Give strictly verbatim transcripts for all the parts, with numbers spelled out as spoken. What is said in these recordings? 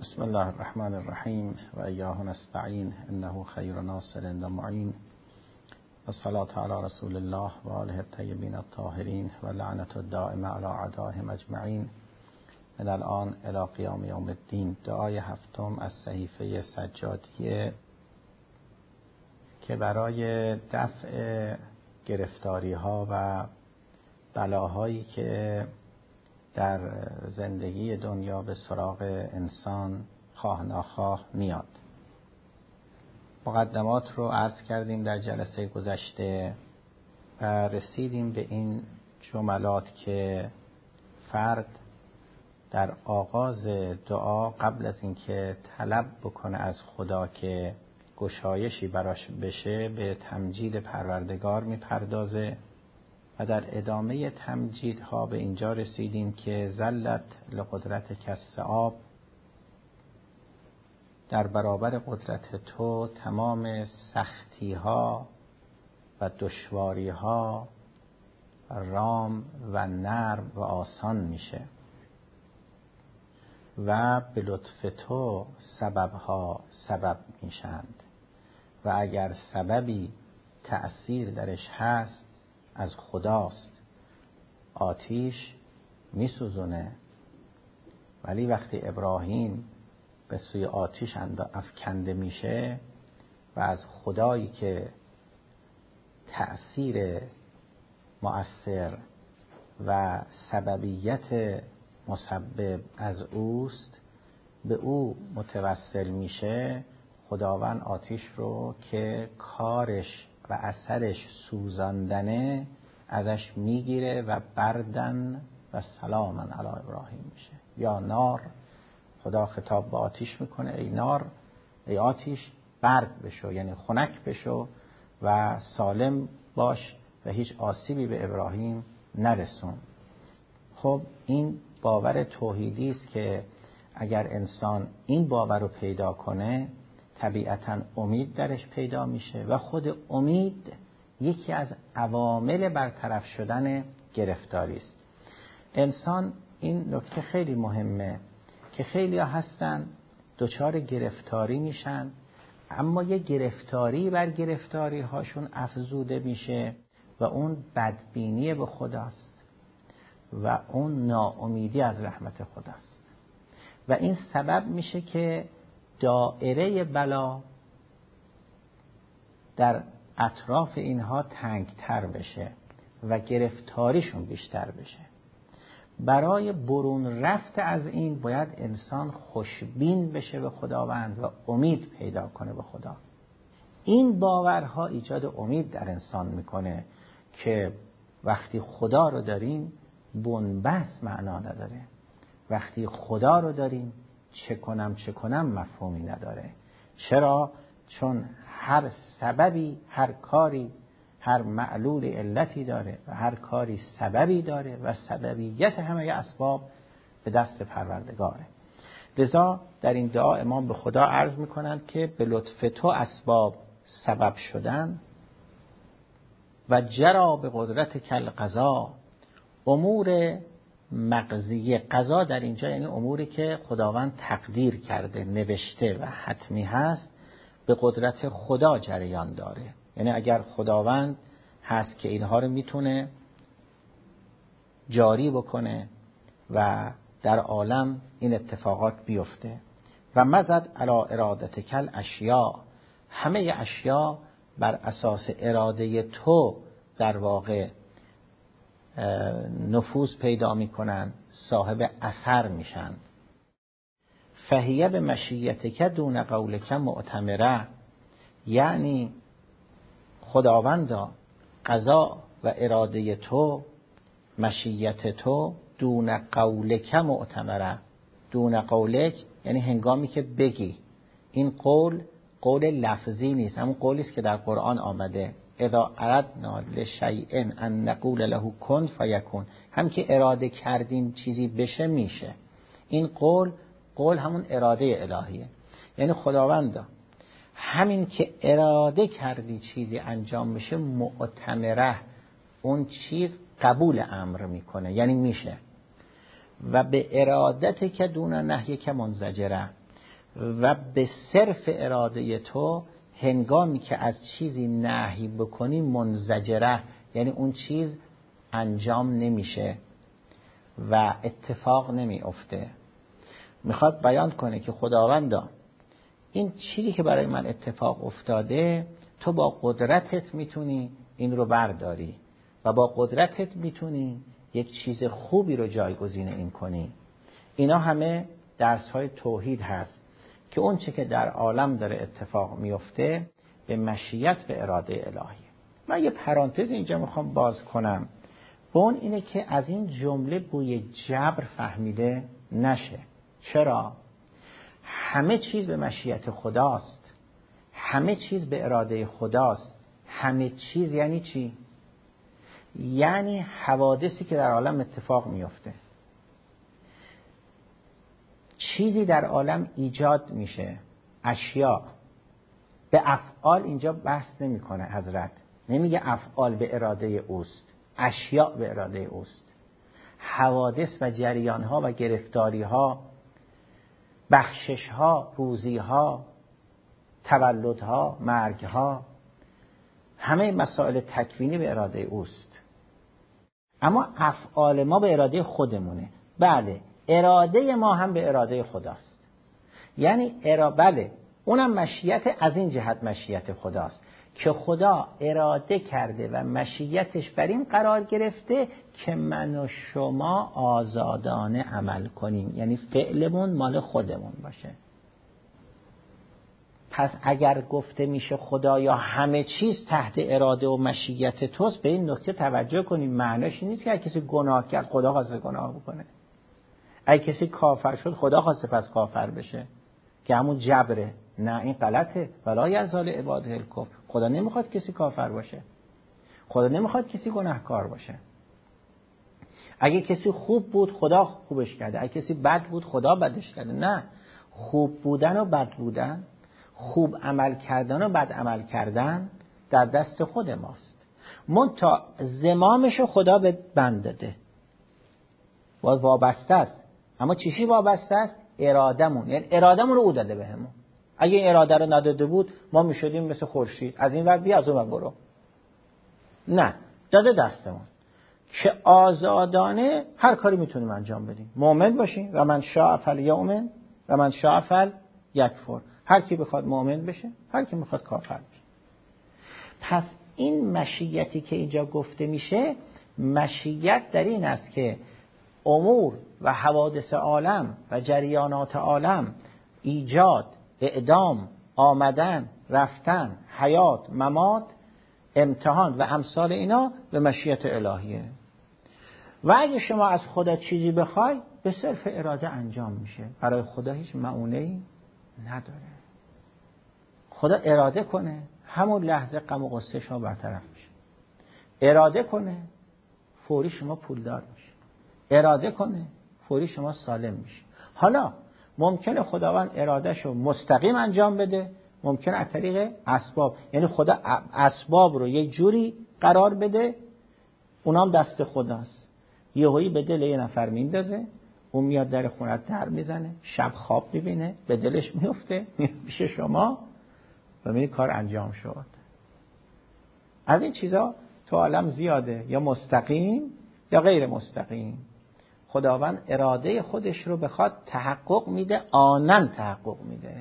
بسم الله الرحمن الرحیم و ایاه نستعین انه خیر ناصر و معین و صلاة علی رسول الله و آله الطیبین الطاهرین و لعنت الدائمه علی اعدائهم اجمعین من الان الی قیام یوم الدین. دعای هفتم از صحیفه سجادیه که برای دفع گرفتاری ها و بلاهایی که در زندگی دنیا به سراغ انسان خواه ناخواه میاد. مقدمات رو عرض کردیم در جلسه گذشته و رسیدیم به این جملات که فرد در آغاز دعا قبل از اینکه طلب بکنه از خدا که گشایشی براش بشه به تمجید پروردگار میپردازه و در ادامه تمجیدها به اینجا رسیدیم که ذلت لقدرت کالثعاب، در برابر قدرت تو تمام سختی ها و دشواری ها رام و نرم و آسان میشه و به لطف تو سبب ها سبب میشند و اگر سببی تأثیر درش هست از خداست. آتیش میسوزونه، ولی وقتی ابراهیم به سوی آتیش افکنده میشه و از خدایی که تأثیر مؤثر و سببیت مسبب از اوست به او متوسل میشه، خداوند آتیش رو که کارش و اثرش سوزاندنه ازش میگیره و بردن و سلاما علی ابراهیم میشه. یا نار، خدا خطاب به آتیش میکنه ای نار، ای آتیش برد بشو، یعنی خنک بشو و سالم باش و هیچ آسیبی به ابراهیم نرسون. خب این باور توحیدی است که اگر انسان این باور رو پیدا کنه طبیعتاً امید درش پیدا میشه و خود امید یکی از عوامل برطرف شدن گرفتاری است. انسان، این نکته خیلی مهمه که خیلی ها هستن دچار گرفتاری میشن، اما یه گرفتاری بر گرفتاری هاشون افزوده میشه و اون بدبینی به خداست و اون ناامیدی از رحمت خداست و این سبب میشه که دائره بلا در اطراف اینها تنگتر بشه و گرفتاریشون بیشتر بشه. برای برون رفت از این باید انسان خوشبین بشه به خداوند و امید پیدا کنه به خدا. این باورها ایجاد امید در انسان میکنه که وقتی خدا رو داریم بنبست معنا نداره، وقتی خدا رو داریم چه کنم چه کنم مفهومی نداره. چرا؟ چون هر سببی، هر کاری، هر معلول علتی داره و هر کاری سببی داره و سببیت همه اسباب به دست پروردگاره. لذا در این دعا امام به خدا عرض میکنند که به لطف تو اسباب سبب شدن و جرا به قدرت کل قضا، امور مقضیه. قضا در اینجا یعنی اموری که خداوند تقدیر کرده، نوشته و حتمی هست، به قدرت خدا جریان داره. یعنی اگر خداوند هست که اینها رو میتونه جاری بکنه و در عالم این اتفاقات بیفته. و مزد علی ارادت کل اشیا، همه اشیا بر اساس اراده تو در واقع نفوذ پیدا میکنن، صاحب اثر میشن. فهیه به مشیتک دون قولک معتمره، یعنی خداوندا قضا و اراده تو، مشیت تو دون قولک معتمره. دون قولک یعنی هنگامی که بگی. این قول قول لفظی نیست، همون قولی است که در قرآن آمده اذا اردنا لشیء ان نقول له کن فیکون، هم که اراده کردیم چیزی بشه میشه. این قول قول همون اراده الهیه، یعنی خداوندا همین که اراده کردی چیزی انجام بشه معتمره، اون چیز قبول امر میکنه، یعنی میشه. و به ارادت که دون نهی که منزجره، و به صرف اراده تو هنگامی که از چیزی نهی بکنی منزجره، یعنی اون چیز انجام نمیشه و اتفاق نمی افته. میخواد بیان کنه که خداوندا این چیزی که برای من اتفاق افتاده تو با قدرتت میتونی این رو برداری و با قدرتت میتونی یک چیز خوبی رو جایگزین این کنی. اینا همه درس های توحید هست که اون چه که در عالم داره اتفاق میفته به مشیت و اراده الهی. من یه پرانتز اینجا میخوام باز کنم و اون اینه که از این جمله بوی جبر فهمیده نشه. چرا؟ همه چیز به مشیت خداست، همه چیز به اراده خداست. همه چیز یعنی چی؟ یعنی حوادثی که در عالم اتفاق میفته، چیزی در عالم ایجاد میشه، اشیاء. به افعال اینجا بحث نمیکنه حضرت، نمیگه افعال به اراده اوست، اشیاء به اراده اوست. حوادث و جریان ها و گرفتاری ها، بخشش ها، روزی ها، تولد ها، مرگ ها، همه مسائل تکوینی به اراده اوست. اما افعال ما به اراده خودمونه. بله، اراده ما هم به اراده خداست. یعنی ارا بله اونم مشیت، از این جهت مشیت خداست که خدا اراده کرده و مشیتش بر این قرار گرفته که من و شما آزادانه عمل کنیم، یعنی فعلمون مال خودمون باشه. پس اگر گفته میشه خدایا همه چیز تحت اراده و مشیت توست، به این نکته توجه کنیم. معناش این نیست که هر کسی گناه کرد خدا خواسته گناه بکنه، اگه کسی کافر شد خدا خواسته پس کافر بشه که همون جبره. نه، این غلطه. ولا یزال عباده الکفر. خدا نمیخواد کسی کافر باشه، خدا نمیخواد کسی گناهکار باشه. اگه کسی خوب بود خدا خوبش کرده، اگه کسی بد بود خدا بدش کرده. نه، خوب بودن و بد بودن، خوب عمل کردن و بد عمل کردن در دست خود ماست. منتها زمامشو خدا به بند داده، وابسته است. اما چیشی وابسته است؟ ارادمون، یعنی ارادمون رو او داده بهمون. اگه این اراده رو نداده بود ما میشدیم مثل خورشید، از این ور بیا از اون ور برو. نه، داده دستمون که آزادانه هر کاری میتونیم انجام بدیم. مؤمن باشیم و من شاء فلیؤمن و من شاء فلیکفر. هر کی بخواد مؤمن بشه، هر کی بخواد کافر بشه. پس این مشیتی که اینجا گفته میشه، مشیت در این است که امور و حوادث عالم و جریانات عالم، ایجاد، اعدام، آمدن، رفتن، حیات، ممات، امتحان و امثال اینا به مشیت الهیه. و اگه شما از خدا چیزی بخوای به صرف اراده انجام میشه. برای خدا هیچ معونه‌ای نداره. خدا اراده کنه همون لحظه غم و غصه شما برطرف میشه. اراده کنه فوری شما پولدار میشه. اراده کنه فوری شما سالم میشه. حالا ممکنه خداوند ارادهشو مستقیم انجام بده، ممکنه از طریق اسباب، یعنی خدا اسباب رو یه جوری قرار بده اونام دست خداست. یهویی به دل یه نفر میندازه، اون میاد در خونت در میزنه، شب خواب میبینه، به دلش میفته، میاد پیش شما و میگه کار انجام شد. از این چیزا تو عالم زیاده، یا مستقیم یا غیر مستقیم. خداوند اراده خودش رو بخواد تحقق میده، آنن تحقق میده.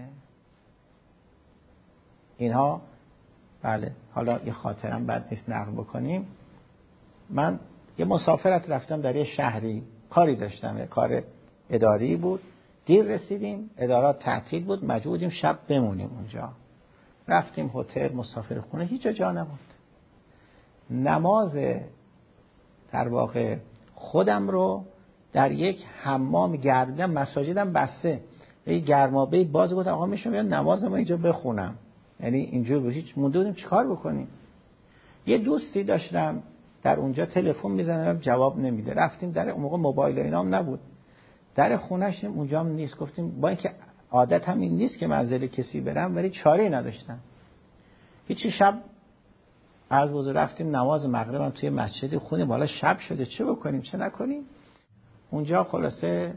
اینها بله. حالا یه خاطرم بد نیست نقل بکنیم. من یه مسافرت رفتم در یه شهری، کاری داشتم، یه کار اداری بود. دیر رسیدیم، ادارات تعطیل بود، مجبور بودیم شب بمونیم اونجا. رفتیم هتل، مسافرخونه، هیچ جا نبود. نماز در واقع خودم رو در یک حمام گردم، مساجدم بسته، یه گرمابه باز بود. آقا میشم یا نماز ما اینجا بخونم، یعنی اینجور بود. هیچ مونده بودیم چیکار بکنیم. یه دوستی داشتم در اونجا، تلفن میزنم جواب نمیده. رفتیم در اون موقع موبایل و اینام نبود، در خونه‌ش اونجا هم نیست. گفتیم با اینکه عادت هم این نیست که منزل کسی برم، ولی چاره‌ای نداشتم. هیچی. شب از وضو رفتیم نماز مغرب هم توی مسجد خونه، بالا شب شده، چه بکنیم چه نکنیم. اونجا خلاصه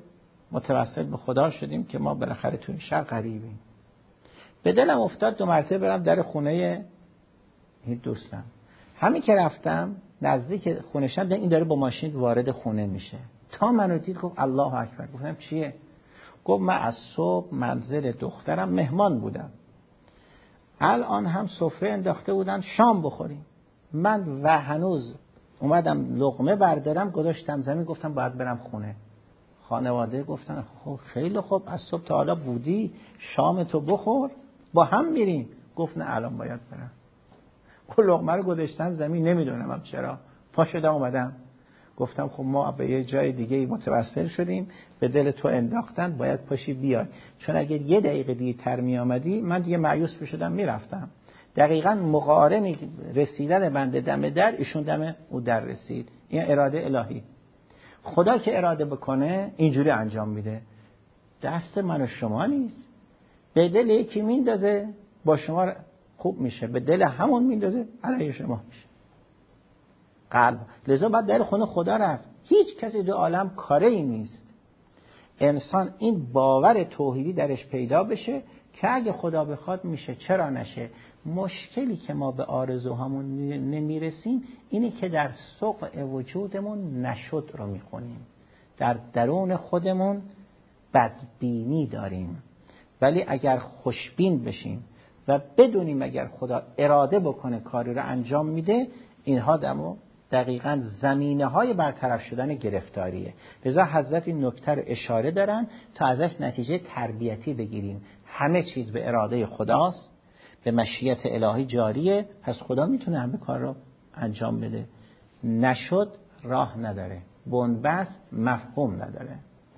متوسل به خدا شدیم که ما بالاخره تو این شهر غریبیم. به دلم افتاد دو مرتبه برم در خونه این دوستم. همین که رفتم نزدیک خونه‌شم دیدم این داره با ماشین وارد خونه میشه. تا منو دید گفت الله اکبر. گفتم چیه؟ گفت من از صبح منزل دخترم مهمان بودم، الان هم سفره انداخته بودن شام بخوریم. من و هنوز اومدم لقمه بردارم گذاشتم زمین، گفتم باید برم خونه. خانواده گفتن خب خیلی خوب، از صبح تا حالا بودی، شامتو بخور با هم میریم. گفت نه الان باید برم. کل لقمه رو گذاشتم زمین، نمیدونم هم چرا پا شدم اومدم. گفتم خب ما به یه جای دیگه متوسل شدیم، به دل تو انداختن، باید پاشی بیای، چون اگر یه دقیقه دیگه تر می آمدی من دیگه مایوس بشدم میرفتم. دقیقاً مقارن رسیدن بنده دم در، ایشون دم او در رسید. این اراده الهی. خدا که اراده بکنه اینجوری انجام میده. دست من و شما نیست. به دل یکی میندازه با شما خوب میشه، به دل همون میندازه علیه شما میشه. قلب. لذا بعد در خونه خدا رفت. هیچ کسی دو عالم کاره ای نیست. انسان این باور توحیدی درش پیدا بشه که اگه خدا بخواد میشه، چرا نشه؟ مشکلی که ما به آرزوهامون نمیرسیم اینی که در سقع وجودمون نشد رو میخونیم، در درون خودمون بدبینی داریم. ولی اگر خوشبین بشیم و بدونیم اگر خدا اراده بکنه کاری رو انجام میده، اینها دمو دقیقاً زمینه های برطرف شدن گرفتاریه. لذا حضرت این نکته رو اشاره دارن تا ازش نتیجه تربیتی بگیریم. همه چیز به اراده خداست، به مشیت الهی جاریه، پس خدا میتونه همه کار رو انجام بده. نشد راه نداره، بنبست مفهوم نداره.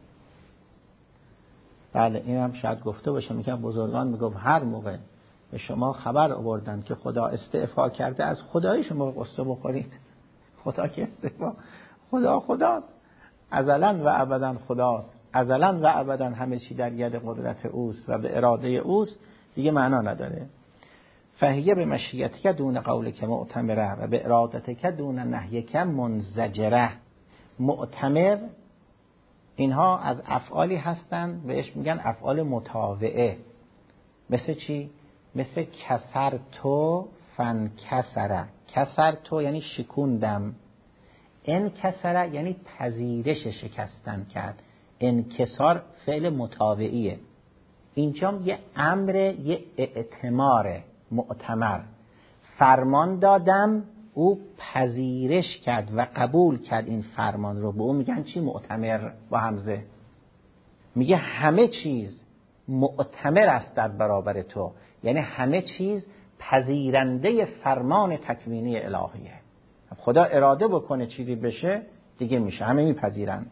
بله این هم شاید گفته باشه، میگم بزرگان میگفت هر موقع به شما خبر آوردن که خدا استعفا کرده، از خدای شما قصه بخورید. خدا که استعفا، خدا خداست، ازلا و ابدا خداست، ازلا و ابدا همه چی در ید قدرت اوست و به اراده اوست، دیگه معنا نداره. فهیه به مشیتک دون قولک معتمره و به ارادتک دون نهیک منزجره. معتمر اینها از افعالی هستن بهش میگن افعال متابعه. مثل چی؟ مثل کسر تو فن کسره. کسر تو یعنی شکوندم، انکسره یعنی پذیرش شکستن کرد، انکسار فعل متابعیه. اینجا یه امر، یه اعتماره. معتمر فرمان دادم، او پذیرش کرد و قبول کرد این فرمان رو، به او میگن چی؟ معتمر با همزه. میگه همه چیز معتمر است در برابر تو، یعنی همه چیز پذیرنده فرمان تکوینی الهیه. خدا اراده بکنه چیزی بشه دیگه میشه، همه میپذیرن.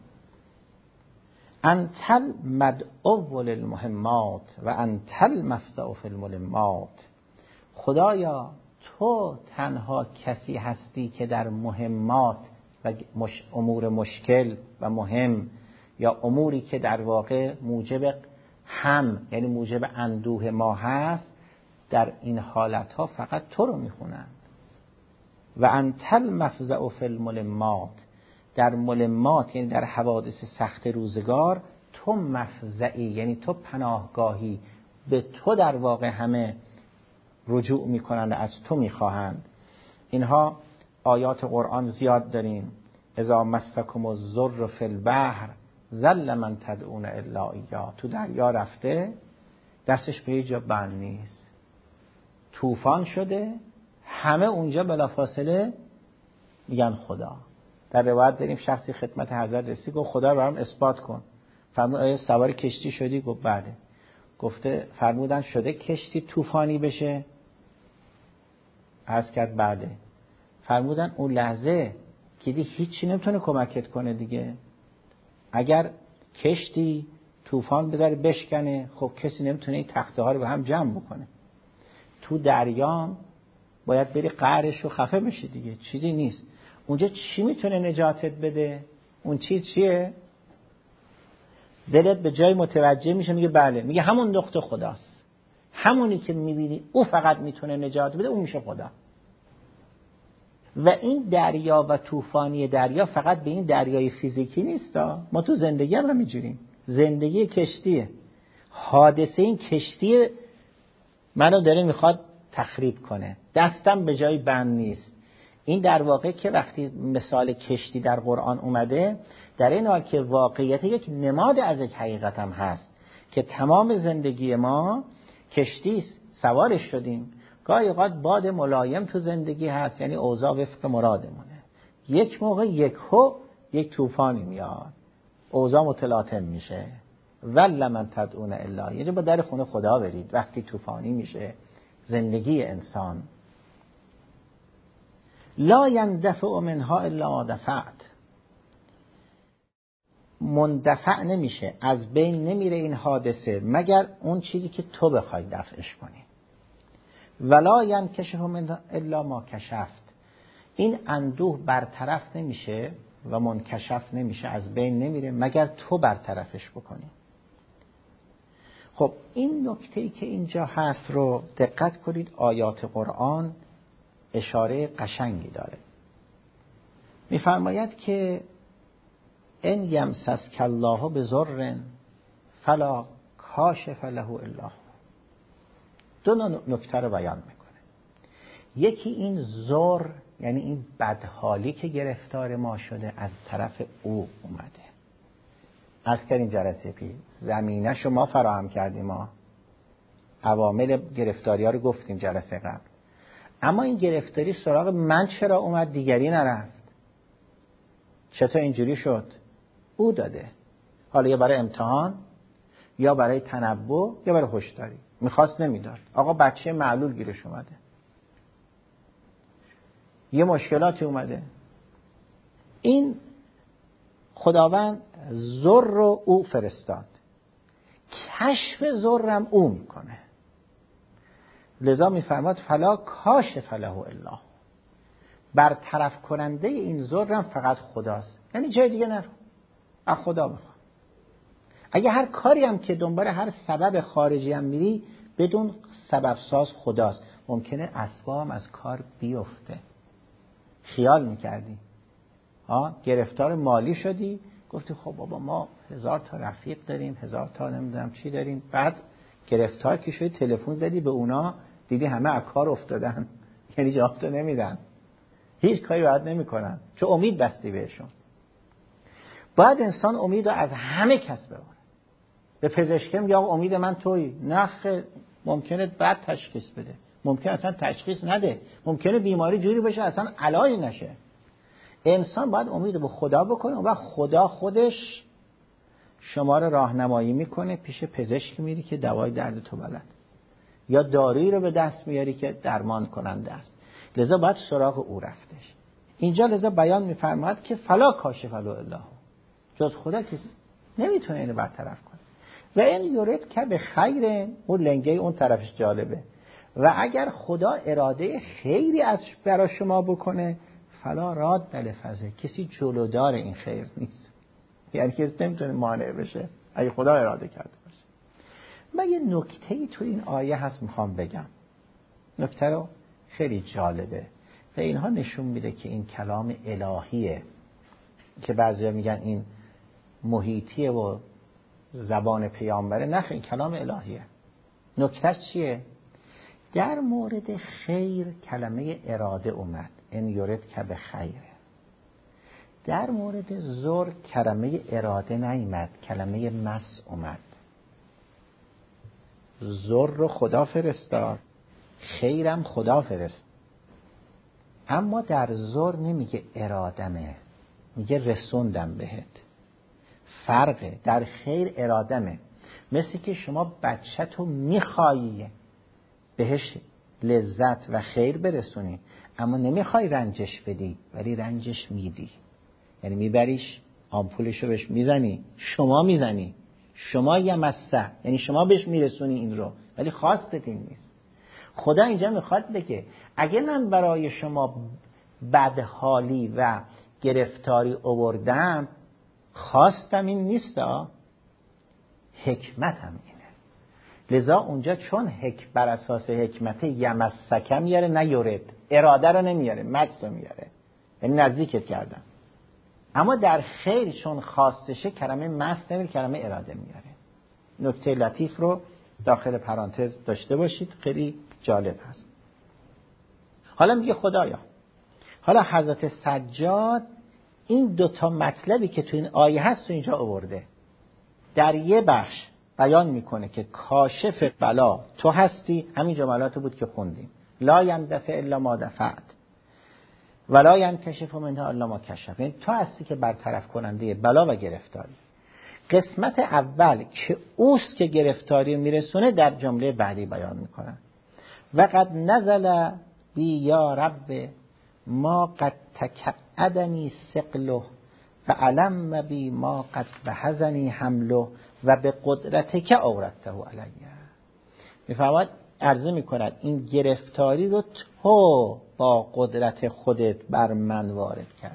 انتل مدعو للمهمات و انتل مفزع فی الملمات. خدایا تو تنها کسی هستی که در مهمات و مش... امور مشکل و مهم، یا اموری که در واقع موجب هم یعنی موجب اندوه ما هست، در این حالتها فقط تو رو میخونن. و انتل مفزع فی الملمات، در ملمات یعنی در حوادث سخت روزگار تو مفزعی، یعنی تو پناهگاهی، به تو در واقع همه رجوع میکنند، از تو میخواهند. اینها آیات قرآن زیاد داریم. اذا مسکم الضر فی البحر ظل من تدعون الا ایاه. تو دریا رفته دستش به هیچ جا بند نیست، طوفان شده، همه اونجا بلافاصله میگن خدا. در روایت داریم شخصی خدمت حضرت رسید، گفت خدا رو برام اثبات کن. فرمود آیا سوار کشتی شدی؟ گفت بله. گفته فرمودن شده کشتی طوفانی بشه؟ عرض کرد بله. فرمودن اون لحظه که دی هیچی نمیتونه کمکت کنه دیگه. اگر کشتی طوفان بذاره بشکنه، خب کسی نمیتونه این تخته ها رو به هم جمع بکنه. تو دریا باید بری قعرش رو خفه بشی دیگه، چیزی نیست. اونجا چی میتونه نجاتت بده؟ اون چیز چیه؟ دلت به جای متوجه میشه، میگه بله، میگه همون نقطه خداست، همونی که میبینی او فقط میتونه نجات بده، اون میشه خدا. و این دریا و طوفانی دریا فقط به این دریای فیزیکی نیست، ما تو زندگی هم همینجوریم. زندگی کشتیه. حادثه این کشتی منو داره میخواد تخریب کنه. دستم به جای بند نیست. این در واقع که وقتی مثال کشتی در قرآن اومده، در این حال که واقعیت یک نماد از یک حقیقت هم هست که تمام زندگی ما کشتی است، سوارش شدیم. گاهی اوقات باد ملایم تو زندگی هست، یعنی اوضاع وفق مرادمونه. یک موقع یک هو یک طوفانی میاد، اوضاع متلاطم میشه. ول من تدعون الا، یه جا با در خونه خدا برید وقتی طوفانی میشه زندگی انسان. لا یندفع منها الا ما دفعت، مندفع نمیشه، از بین نمیره این حادثه مگر اون چیزی که تو بخوای دفعش کنی. ولا ینکشف منها الا ما کشفت، این اندوه برطرف نمیشه و منکشف نمیشه، از بین نمیره مگر تو برطرفش بکنی. خب این نکته‌ای که اینجا هست رو دقت کنید، آیات قرآن اشاره قشنگی داره. میفرماید که ان یمسسک الله بضر فلا کاشف له الا هو. دو نکته رو بیان میکنه. یکی این ضر، یعنی این بدحالی که گرفتار ما شده از طرف او اومده. عرض کردیم جلسه پیش زمینه شو ما فراهم کردیم، ما عوامل گرفتاری ها رو گفتیم جلسه قبل. اما این گرفتاری سراغ من چرا اومد دیگری نرفت؟ چطور اینجوری شد؟ او داده. حالا یا برای امتحان، یا برای تنبؤ، یا برای هشداری. میخواست نمیداد. آقا بچه معلول گیرش اومده، یه مشکلاتی اومده، این خداوند ضر رو او فرستاد، کشف ضرم او میکنه. لذا میفرماد فلا کاشف له الا هو، برطرف کننده این ضرم فقط خداست، یعنی جای دیگه نرو، از خدا بخواه. اگه هر کاری هم که دنبال هر سبب خارجی هم میری، بدون سبب ساز خداست. ممکنه اسباب از کار بیفته. خیال میکردی ها گرفتار مالی شدی، گفتی خب بابا ما هزار تا رفیق داریم، هزار تا نمیدونم چی داریم، بعد گرفتار که شدی تلفن زدی به اونا، دیدی همه از کار افتادن، یعنی جواب تو نمیدن، هیچ کاری باید نمیکنن، چون امید بستی بهشون. باید انسان امید رو از همه کس ببره. به پزشک میگه آقا امید من تویی، نخ ممکنه بد تشخیص بده، ممکنه اصلا تشخیص نده، ممکنه بیماری جوری بشه اصلا علاج نشه. انسان باید امید به خدا بکنه و خدا خودش شما رو راهنمایی میکنه، پیش پزشک میری که دوای درد تو بلد، یا دارویی رو به دست میاری که درمان کننده است. لذا باید سراغ او رفتش. اینجا لذا بیان میفرماید که فلا کاشف له الا هو، جز خدا کسی نمیتونه اینو برطرف کنه. و این یورد که به خیر، اون لنگه اون طرفش جالبه، و اگر خدا اراده خیری از برای شما بکنه فلا راد لفضله، کسی جلودار این خیر نیست، یعنی کسی نمیتونه مانع بشه اگه خدا اراده کرده باشه. من یه نکته‌ای تو این آیه هست میخوام بگم، نکته رو خیلی جالبه و اینها نشون میده که این کلام الهیه که بعضیا میگن این محیطیه و زبان پیامبره. نه، این کلام الهیه. نکتهش چیه؟ در مورد خیر کلمه اراده اومد، ان یرد که به خیره. در مورد زر کلمه اراده نیامد، کلمه مس اومد. زر رو خدا فرستاد، خیرم خدا فرست، اما در زر نمیگه ارادمه، میگه رسوندم بهت. فرقه، در خیر ارادمه، مثل که شما بچه تو میخوایی بهش لذت و خیر برسونی، اما نمیخوای رنجش بدی، ولی رنجش میدی، یعنی میبریش آمپولش رو بهش میزنی، شما میزنی، شما یمسه، یعنی شما بهش میرسونی این رو، ولی خواستت این نیست. خدا اینجا میخواد بگه اگه من برای شما بدحالی و گرفتاری آوردم، خواستم این نیست، حکمتم اینه. لذا اونجا چون حک بر اساس حکمت یمسکه میاره، نه یورد، اراده رو نمیاره، مس رو میاره، یعنی نزدیکت کردم. اما در خیر چون خواستشه کلمه مست نمیره، کلمه اراده میاره. نکته لطیف رو داخل پرانتز داشته باشید، خیلی جالب هست. حالا میگه خدایا، حالا حضرت سجاد این دوتا مطلبی که تو این آیه هست تو اینجا آورده، در یه بخش بیان میکنه که کاشف بلا تو هستی، همین جملات بود که خوندیم، لا یندفع الا ما دفعت ولا ینکشف منها الا ما کشف، یعنی تو هستی که برطرف کننده بلا و گرفتاری. قسمت اول که اوست که گرفتاری میرسونه در جمله بعدی بیان میکنن. و قد نزل بی یا رب ما قد تکعدنی ثقله و علم بی ما قد بهزنی حمله و به قدرتک اورثته علیه. میفهمد عرضه میکند این گرفتاری رو تو با قدرت خودت بر من وارد کردی،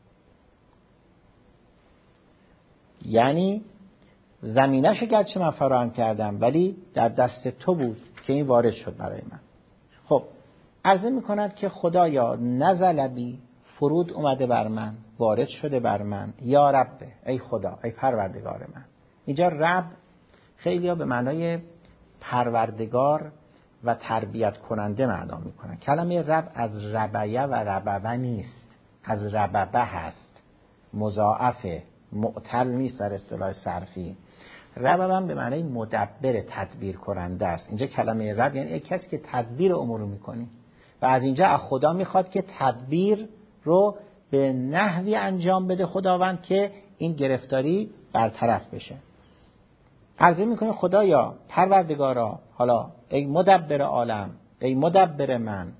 یعنی زمینه‌شو گرچه من فراهم کردم ولی در دست تو بود که این وارد شد برای من. خب عرضه میکند که خدایا نزل بی فرود اومده بر من، وارد شده بر من، یا رب ای خدا، ای پروردگار من. اینجا رب خیلی ها به معنای پروردگار و تربیت کننده معنا میکنن. کلمه رب از ربیه و رببه نیست، از رببه هست، مضاعفه، معتل نیست در اصطلاح صرفی. رب هم به معنای مدبر، تدبیر کننده است. اینجا کلمه رب یعنی یک کسی که تدبیر امور رو میکنی و از اینجا از خدا میخواد که تدبیر رو به نحوی انجام بده خداوند که این گرفتاری برطرف بشه. عرضه میکنه خدایا پروردگارا، حالا ای مدبر عالم، ای مدبر من،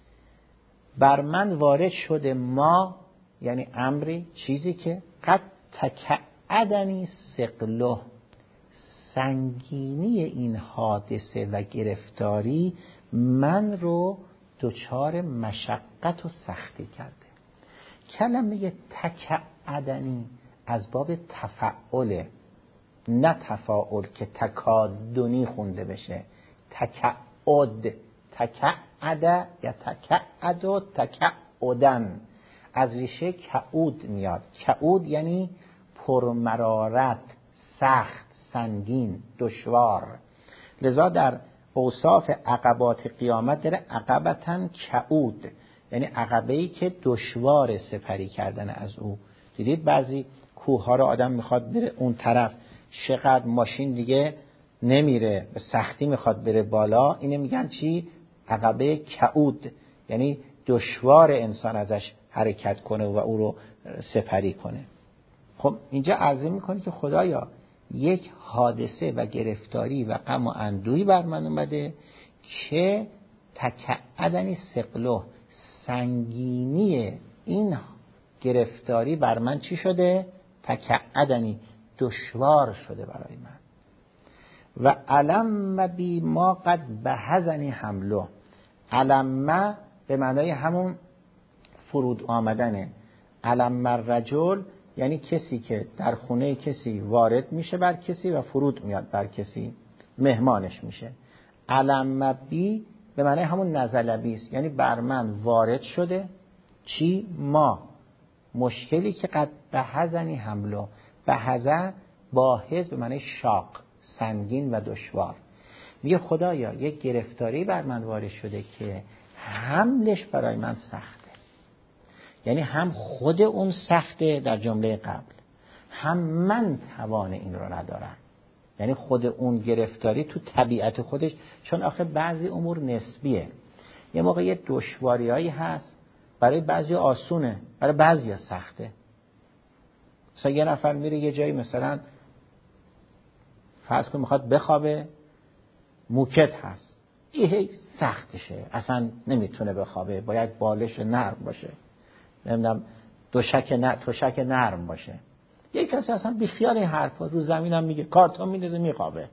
بر من وارد شده ما، یعنی امری، چیزی که قد تکعدنی ثقله، سنگینی این حادثه و گرفتاری من رو دچار مشقت و سختی کرده. کلمه تکعدنی از باب تفعله، نه تفاعل که تکادنی خونده بشه، تکعد، تکعد یا تکعد و تکعدن از ریشه کعود میاد. کعود یعنی پرمرارت، سخت، سنگین، دشوار. لذا در اوصاف عقبات قیامت داره عقبتن کعود، یعنی عقبه‌ای که دشوار سپری کردن از او. دیدید بعضی کوه ها رو آدم میخواد بره اون طرف، چقدر ماشین دیگه نمیره، به سختی میخواد بره بالا، اینه میگن چی؟ عقبه کعود، یعنی دشوار انسان ازش حرکت کنه و او رو سپری کنه. خب اینجا عرضه میکنه که خدایا یک حادثه و گرفتاری و غم و اندوهی بر من اومده که تکعدنی ثقله، سنگینی این گرفتاری بر من چی شده؟ تکعدنی، دشوار شده برای من. و علم بی ما قد بهزنی حمله، علم به معنای همون فرود آمدنه. علم الرجل یعنی کسی که در خونه کسی وارد میشه بر کسی و فرود میاد بر کسی، مهمانش میشه. علم بی به معنای همون نزل بیست، یعنی بر من وارد شده چی؟ ما، مشکلی که قد بهزنی حمله، بهزه باحث به معنی شاق، سنگین و دشوار. میگه خدایا یک گرفتاری بر من وارد شده که حملش برای من سخته، یعنی هم خود اون سخته در جمله قبل، هم من توان این رو ندارم. یعنی خود اون گرفتاری تو طبیعت خودش، چون آخه بعضی امور نسبیه، یه موقع یه دشواریایی هست برای بعضی آسونه، برای بعضی سخته. مثلا یه نفر میره یه جایی، مثلا فرض کن میخواد بخوابه، موکت هست، این سختشه، اصلا نمیتونه بخوابه، باید بالش نرم باشه، نمیدونم دوشک نه توشک نرم باشه. یک کسی اصلا بیخیال این حرفا، رو زمین هم میگه کارتون میندازه میخوابه.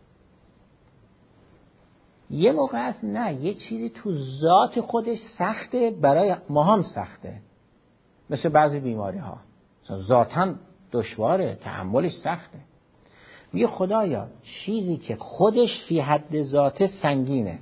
یه موقع هست نه، یه چیزی تو ذات خودش سخته، برای ما هم سخته، مثل بعضی بیماری ها ذاتاً دشواره، تحملش سخته. میگه خدایا چیزی که خودش فی حد ذات سنگینه،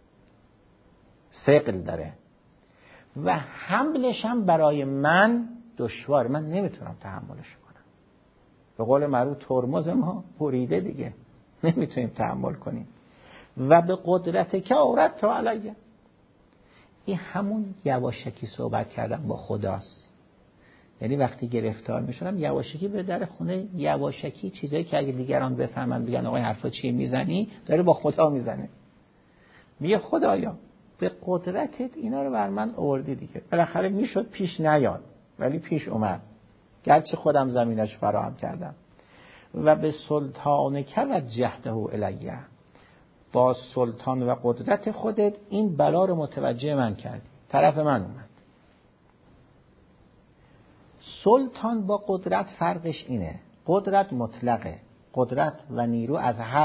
ثقل داره و حملش هم برای من دشوار، من نمیتونم تحملش کنم. به قول معروف ترمز ما بریده دیگه، نمیتونیم تحمل کنیم. و به قدرت که اورد تو علیه، این همون یواشکی صحبت کردن با خداست. یعنی وقتی گرفتار میشدم یواشکی به در خونه، یواشکی چیزایی که اگه دیگران بفهمن بگن آقای حرفا چیه میزنی، داره با خدا میزنه. میگه خدایا به قدرتت اینا رو بر من آوردی دیگه، بالاخره میشد پیش نیاد ولی پیش اومد، گرچه خودم زمینش فراهم کردم. و به سلطان که و جهده الیه، با سلطان و قدرت خودت این بلا رو متوجه من کردی، طرف من اومد. سلطان با قدرت فرقش اینه، قدرت مطلقه، قدرت و نیرو از هر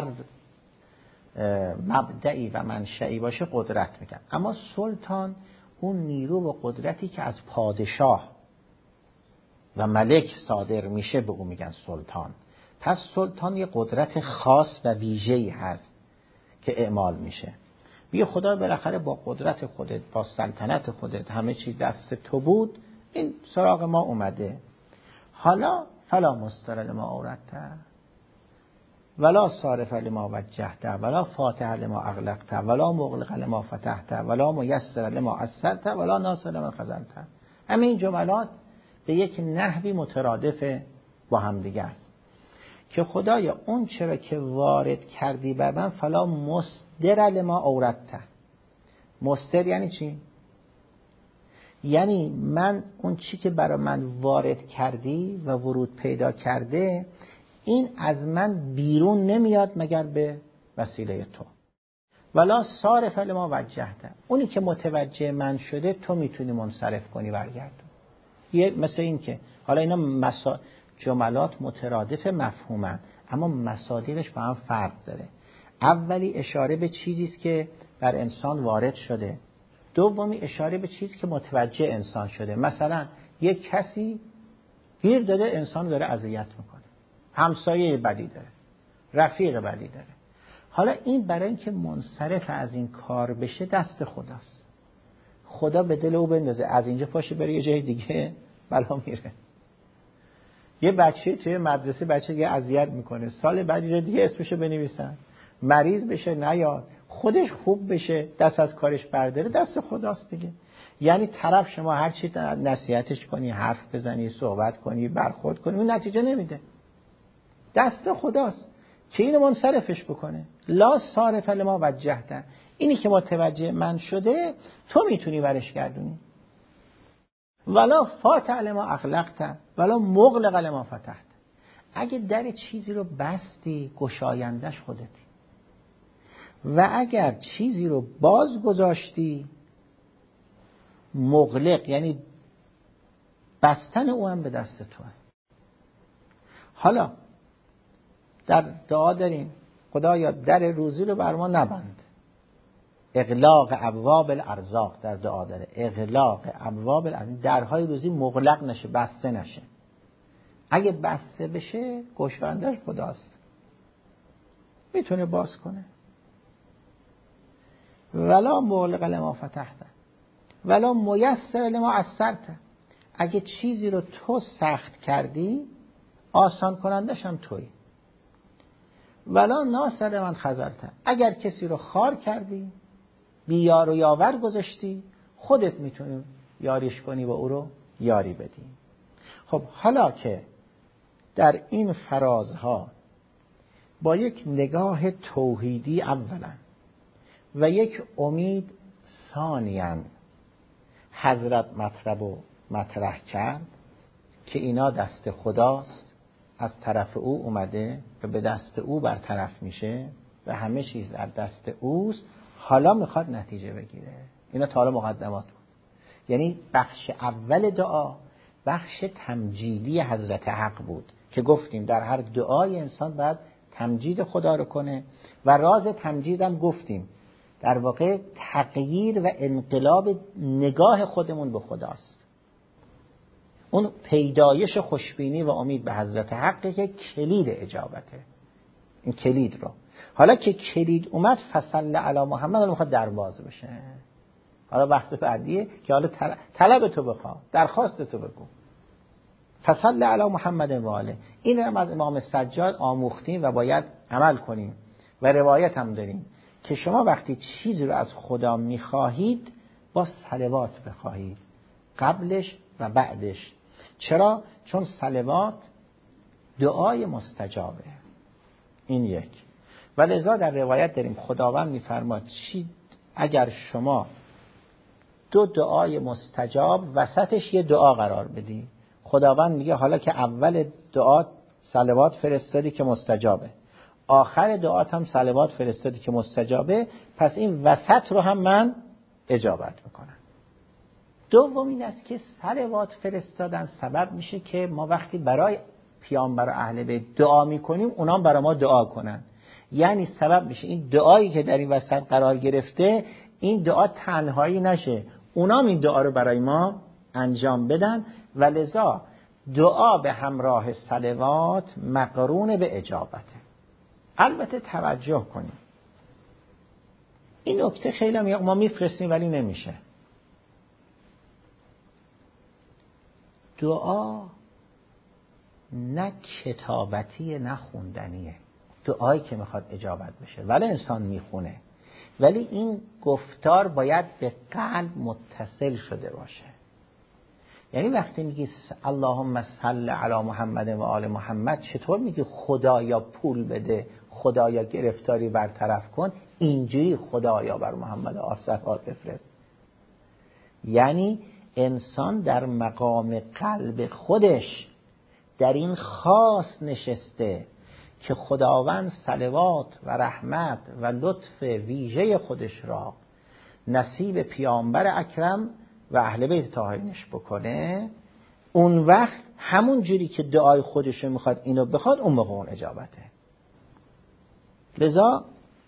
مبدعی و منشئی باشه قدرت میگن. اما سلطان اون نیرو و قدرتی که از پادشاه و ملک صادر میشه به اون میگن سلطان. پس سلطان یه قدرت خاص و ویژه‌ای هست که اعمال میشه. بیا خدا بالاخره با قدرت خودت، با سلطنت خودت، همه چیز دست تو بود، این سراغ ما اومده. حالا فلا مستر لما اوردته ولا صارف لما وجهته ولا فاتح لما اغلقته ولا مغلق لما فتحته ولا میسر لما عسرته ولا ناصر لما خذلته. همین جملات به یک نحوی مترادف با هم دیگه است که خدایا اون چرا که وارد کردی بر من، فلا مصدر لما اوردته. مصدر یعنی چی؟ یعنی من اون چی که برای من وارد کردی و ورود پیدا کرده، این از من بیرون نمیاد مگر به وسیله تو. ولا صارف لما وجهته، اونی که متوجه من شده تو میتونی منصرف کنی برگردون. یه مثل این که حالا اینا مسا... جملات مترادف مفهومن اما مصادیقش با هم فرق داره. اولی اشاره به چیزی است که بر انسان وارد شده، دومی اشاره به چیزی که متوجه انسان شده. مثلا یک کسی گیر داده انسان داره اذیت میکنه، همسایه بدی داره، رفیق بدی داره. حالا این برای اینکه منصرف از این کار بشه دست خداست. خدا به دل او بندازه از اینجا پاشه بره یه جای دیگه، بلا میره. یه بچه توی مدرسه بچه یه اذیت میکنه، سال بعد یه دیگه اسمشو بنویسن، مریض بشه نیاد، خودش خوب بشه دست از کارش برداره، دست خداست دیگه. یعنی طرف شما هر چی نصیحتش کنی، حرف بزنی، صحبت کنی، برخورد کنی، اون نتیجه نمیده، دست خداست که اینو منصرفش بکنه. لا صارف لما وجهته، اینی که متوجه من شده تو میتونی برش گردونی. ولا فاتح لما اغلقته ولا مغلق لما فتحته، اگه در چیزی رو بستی گشایندش خودتی و اگر چیزی رو باز گذاشتی مغلق یعنی بستن او هم به دست توه. حالا در دعا داریم خدایا در روزی رو بر ما نبند، اغلاق ابواب الارزاق در دعا داره، اغلاق ابواب الارزاق، درهای روزی مغلق نشه، بسته نشه. اگه بسته بشه گشایندش خداست، میتونه باز کنه. ولا مغلق لما فتحته ولا میسر لما عسرته، اگه چیزی رو تو سخت کردی آسان کنندش هم تویی. ولا ناصر من خذلته، اگر کسی رو خار کردی بیار و یاور گذاشتی خودت میتونی یاریش کنی و او رو یاری بدی. خب حالا که در این فرازها با یک نگاه توحیدی اولا و یک امید ثانیاً حضرت مطلب و مطرح کرد که اینا دست خداست، از طرف او اومده و به دست او برطرف میشه و همه چیز در دست اوست، حالا میخواد نتیجه بگیره. اینا تا حالا مقدمات بود. یعنی بخش اول دعا بخش تمجیدی حضرت حق بود که گفتیم در هر دعای انسان باید تمجید خدا رو کنه و راز تمجیدم گفتیم در واقع تغییر و انقلاب نگاه خودمون به خداست. اون پیدایش خوشبینی و امید به حضرت حق که کلید اجابته، این کلید رو حالا که کلید اومد فصل علی محمد، حالا میخواد درواز بشه. حالا بحث بعدیه که حالا طلب تو بخوا، درخواست تو بگو. فصل علی محمد و آله. این رو از امام سجاد آموختیم و باید عمل کنیم و روایت هم داریم که شما وقتی چیزی رو از خدا میخواهید با صلوات بخواهید، قبلش و بعدش. چرا؟ چون صلوات دعای مستجابه. این یک. و لذا در روایت داریم خداوند میفرماد چی اگر شما دو دعای مستجاب وسطش یه دعا قرار بدی، خداوند میگه حالا که اول دعا صلوات فرستادی که مستجابه، آخر دعات هم صلوات فرستادی که مستجابه، پس این وسط رو هم من اجابت میکنم. دوم این است که صلوات فرستادن سبب میشه که ما وقتی برای پیامبر و اهل بیت دعا میکنیم اونام برای ما دعا کنن. یعنی سبب میشه این دعایی که در این وسط قرار گرفته این دعا تنهایی نشه، اونام این دعا رو برای ما انجام بدن. و لذا دعا به همراه صلوات مقرون به اجابته. البته توجه کنیم این نکته خیلی هم ما میفرستیم ولی نمیشه. دعا نه کتابتیه نه خوندنیه. دعایی که میخواد اجابت بشه ولی انسان میخونه، ولی این گفتار باید به قلب متصل شده باشه. یعنی وقتی میگی اللهم صل علی محمد و آل محمد، چطور میگی خدایا پول بده، خدایا گرفتاری برطرف کن، اینجوری خدایا بر محمد و آل صلوات بفرست. یعنی انسان در مقام قلب خودش در این خاص نشسته که خداوند صلوات و رحمت و لطف ویژه خودش را نصیب پیامبر اکرم و اهل بیت طاهرینش بکنه. اون وقت همون جوری که دعای خودش رو میخواد اینو بخواد، اون موقع اون اجابته. لذا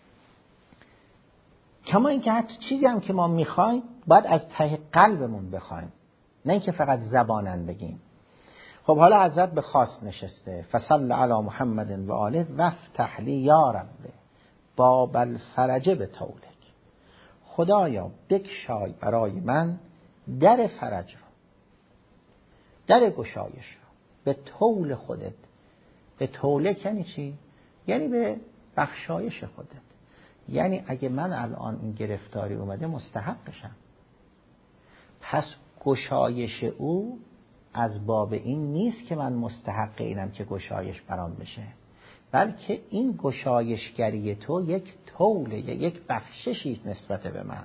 کما اینکه حتی چیزی هم که ما میخوایم باید از ته قلبمون بخوایم، نه اینکه فقط زبانن بگیم. خب حالا حضرت به خاص نشسته، فصل علی محمد و آله وافتح لی یا رب باب الفرج به طولک. خدایا بگشای برای من در فرج رو، در گشایش رو به طول خودت. به طولک یعنی چی؟ یعنی به بخشایش خودت. یعنی اگه من الان این گرفتاری اومده مستحقشم، پس گشایش او از باب این نیست که من مستحق اینم که گشایش برام بشه، بلکه این گشایشگری تو یک طوله، یک بخششی نسبت به من.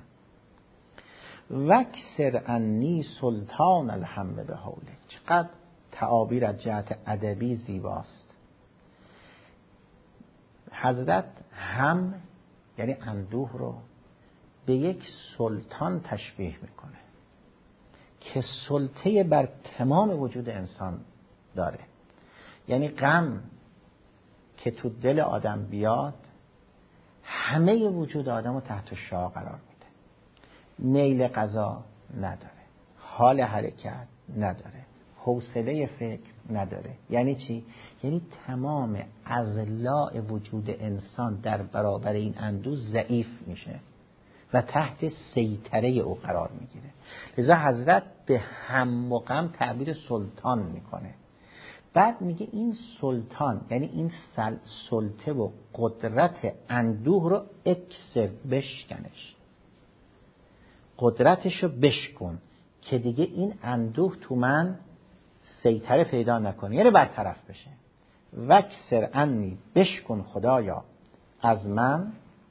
وکسر انی سلطان الهم به حوله. چقدر تعابیر از جهت ادبی زیباست. حضرت هم یعنی اندوه رو به یک سلطان تشبیه میکنه که سلطه بر تمام وجود انسان داره. یعنی غم که تو دل آدم بیاد همه وجود آدم رو تحت شعاع قرار میده. میل غذا نداره، حال حرکت نداره، حوصله فکر نداره. یعنی چی؟ یعنی تمام اضلاع وجود انسان در برابر این اندوه ضعیف میشه و تحت سیطره او قرار میگیره. لذا حضرت به هم و غم تعبیر سلطان میکنه. بعد میگه این سلطان یعنی این سلطه و قدرت اندوه رو اکسر، بشکنش، قدرتش رو بشکن که دیگه این اندوه تو من سیطره پیدا نکنه، یعنی برطرف بشه. وکسر انی، بشکن خدایا از من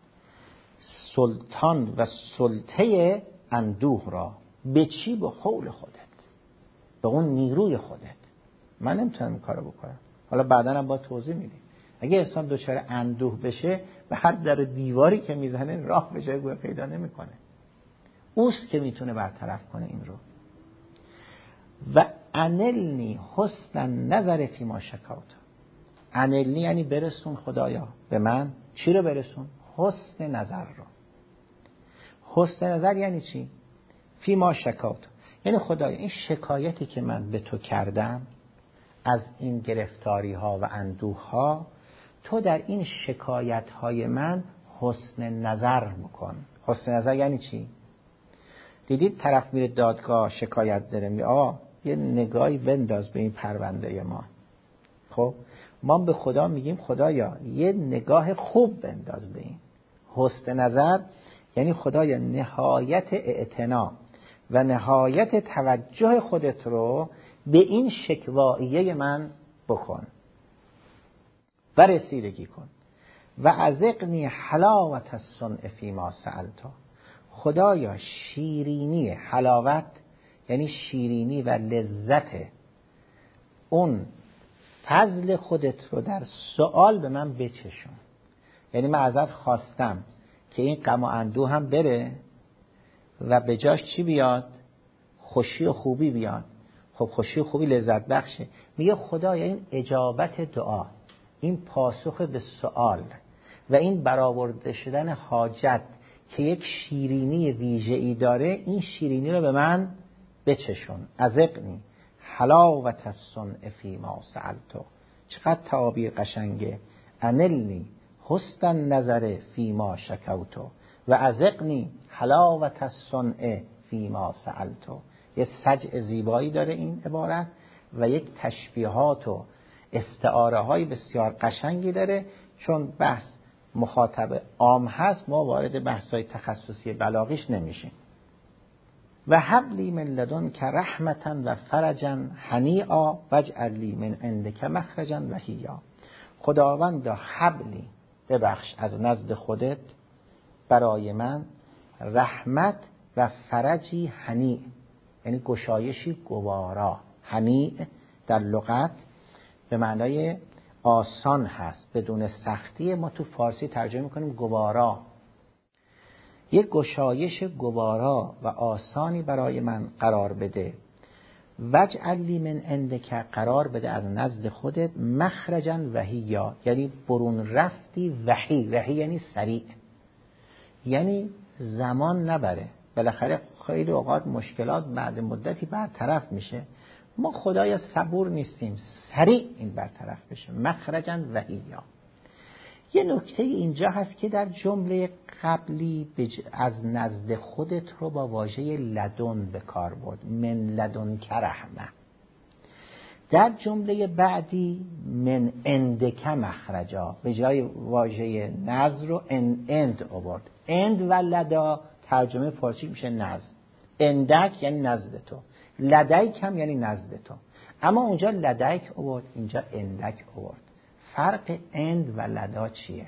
سلطان و سلطه اندوه را. به چی؟ به حول خودت، به اون نیروی خودت. من نمیتونم این کارو بکنم. حالا بعداً هم با توضیح میدیم. اگه انسان دچار اندوه بشه به هر در دیواری که میزنه راه به جای گویا پیدا نمیکنه. اوست که میتونه برطرف کنه این رو. و انلنی حسن نظر فی ما شکوت. انلنی یعنی برسون خدایا به من. چی رو برسون؟ حسن نظر رو. حسن نظر یعنی چی؟ فی ما شکوت، یعنی خدایا این شکایتی که من به تو کردم از این گرفتاری ها و اندوه ها، تو در این شکایت های من حسن نظر میکن. حسن نظر یعنی چی؟ دیدید طرف میره دادگاه شکایت داره، میگه آقا یه نگاهی بنداز به این پرونده ما. خب ما به خدا میگیم خدایا یه نگاه خوب بنداز به این. حسن نظر یعنی خدایا نهایت اعتنا و نهایت توجه خودت رو به این شکواییه من بکن و رسیدگی کن. و ازقنی حلاوت الصنع فیما سألته. خدایا شیرینی حلاوت یعنی شیرینی و لذت اون فضل خودت رو در سؤال به من بچشون. یعنی من ازت خواستم که این غم و اندوه هم بره و به جاش چی بیاد؟ خوشی و خوبی بیاد. خب خوشی و خوبی لذت بخشه. میگه خدایا این اجابت دعا، این پاسخ به سؤال و این برآورده شدن حاجت که یک شیرینی ویژه‌ای داره، این شیرینی رو به من بچشون. ازقنی حلاوت الصنع فیما سألته. چقدر تعابیر قشنگه. انلنی حسن النظر فیما شکوته و ازقنی حلاوت الصنع فیما سألته. یه سجع زیبایی داره این عبارت و یک تشبیهات و استعاره های بسیار قشنگی داره. چون بحث مخاطب عام هست ما وارد بحث های تخصصی بلاغیش نمیشیم. و حبلی من لدنک رحمتا و فرجا هنیئا واجعل لی من عندک مخرجا وحیا. خداوندا حبلی ببخش از نزد خودت برای من رحمت و فرجی هنیع یعنی گشایشی گوارا. هنیع در لغت به معنای آسان هست بدون سختی. ما تو فارسی ترجمه میکنیم گوارا. یک گشایش گوارا و آسانی برای من قرار بده. واجعل لی من عندک قرار بده از نزد خودت مخرجا وحیا یعنی برون رفتی وحی. وحی یعنی سریع یعنی زمان نبره. بالاخره خیلی اوقات مشکلات بعد مدتی برطرف میشه. ما خدایا صبور نیستیم سریع این برطرف بشه. مخرجا وحیا. یه نکته اینجا هست که در جمله قبلی از نزد خودت رو با واژه لدن به کار برد. من لدنک رحمه. در جمله بعدی من عندک مخرجا به جای واژه نزد رو اند آورد. اند و لدا ترجمه فارسی میشه نزد. اندک یعنی نزد تو، لدیک هم یعنی نزد تو. اما اونجا لدیک آورد اینجا اندک آورد. فرق اند و لدا چیه؟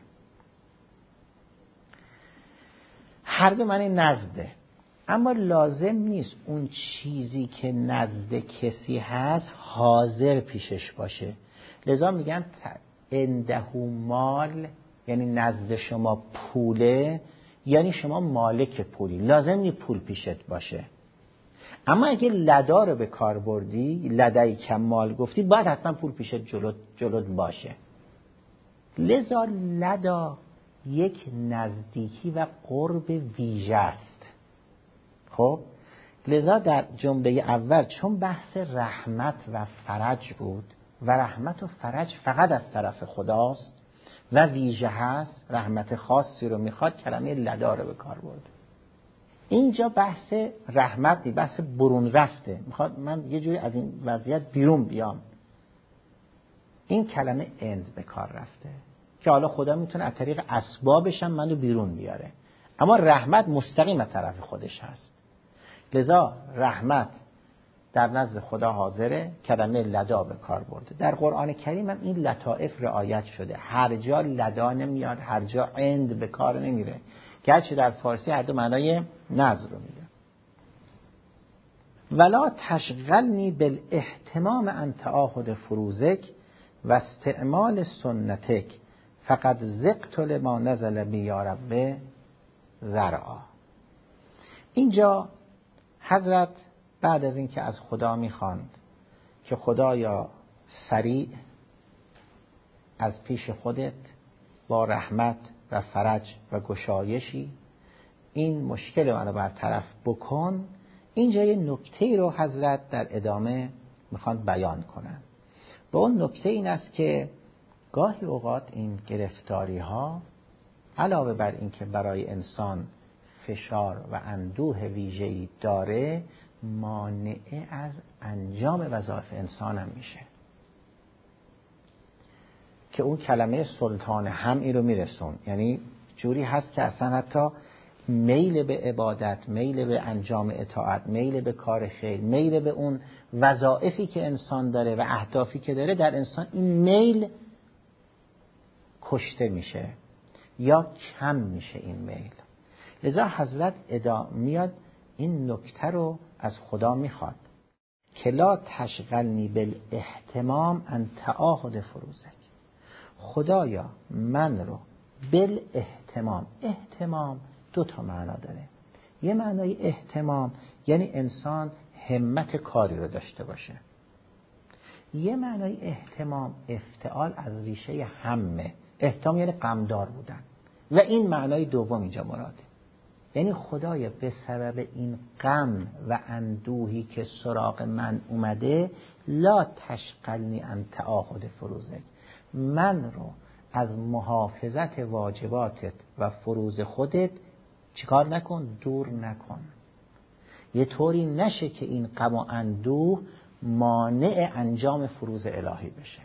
هر دو معنی نزده، اما لازم نیست اون چیزی که نزد کسی هست حاضر پیشش باشه. لذا میگن اندهو مال یعنی نزد شما پوله یعنی شما مالک پولی، لازم نیست پول پیشت باشه. اما اگه لدا رو به کار بردی، لدای کم مال گفتی، باید حتما پول پیشت جلوت, جلوت باشه. لذا لدا یک نزدیکی و قرب ویژه است. خب لذا در جمله اول چون بحث رحمت و فرج بود و رحمت و فرج فقط از طرف خداست و ویژه هست، رحمت خاصی رو میخواد، کلمه لدا رو به کار برده. اینجا بحث رحمت نی، بحث برون رفته، میخواد من یه جوری از این وضعیت بیرون بیام. این کلمه اند به کار رفته که حالا خدا میتونه از طریق اسبابش هم منو بیرون بیاره، اما رحمت مستقیم از طرف خودش هست. لذا رحمت در نزد خدا حاضره، کلمه لدا به کار برده. در قرآن کریم هم این لطائف رعایت شده، هر جا لدا نمیاد، هر جا اند به کار نمیره، گرچه در فارسی هر دو معنای نزد رو میده. ولا تشغلنی بالاهتمام عن تعاهد فروزک و استعمال سنتک فقط زقت لما نزل بی یا رب زرعا. اینجا حضرت بعد از اینکه از خدا میخواند که خدایا سریع از پیش خودت با رحمت و فرج و گشایشی این مشکل منو برطرف بکن، اینجا یه نکته رو حضرت در ادامه میخوان بیان کنن. با اون نکته این است که گاهی اوقات این گرفتاری ها علاوه بر این که برای انسان فشار و اندوه ویژه‌ای داره، مانعه از انجام وظایف انسان هم میشه، که اون کلمه سلطان هم این رو میرسون. یعنی جوری هست که اصلا حتی میل به عبادت، میل به انجام اطاعت، میل به کار خیر، میل به اون وظایفی که انسان داره و اهدافی که داره، در انسان این میل کشته میشه یا کم میشه این میل. لذا حضرت ادا میاد این نکته رو از خدا میخواد که لا تشغلنی بالاهتمام ان تعاهد فروزک. خدایا من رو بالاهتمام، اهتمام دو تا معنا داره. یه معنای اهتمام یعنی انسان همت کاری رو داشته باشه. یه معنای اهتمام افتعال از ریشه همه، اهتمام یعنی غمدار بودن، و این معنای دوم اینجا مراده. یعنی خدایا به سبب این غم و اندوهی که سراغ من اومده، لا تشغلنی عن تعاهد فروزک، من رو از محافظت واجباتت و فروض خودت چیکار نکن، دور نکن. یه طوری نشه که این غم و اندوه مانع انجام فروض الهی بشه